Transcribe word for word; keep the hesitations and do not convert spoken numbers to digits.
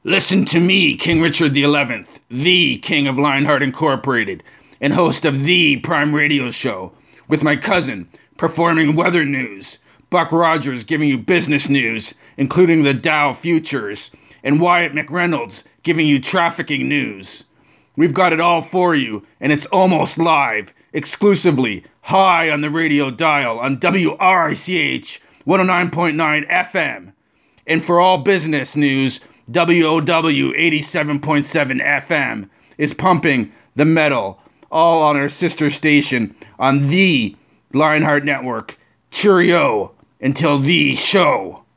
Listen to me, King Richard the eleventh, the King of Lionheart Incorporated, and host of the Prime Radio Show, with my cousin performing weather news, Buck Rogers giving you business news, including the Dow futures, and Wyatt McReynolds giving you trafficking news. We've got it all for you, and it's almost live, exclusively, high on the radio dial on W R I C H one oh nine point nine F M. And for all business news, W O W eighty-seven point seven F M is pumping the metal, all on our sister station on the Lionheart Network. Cheerio until the show.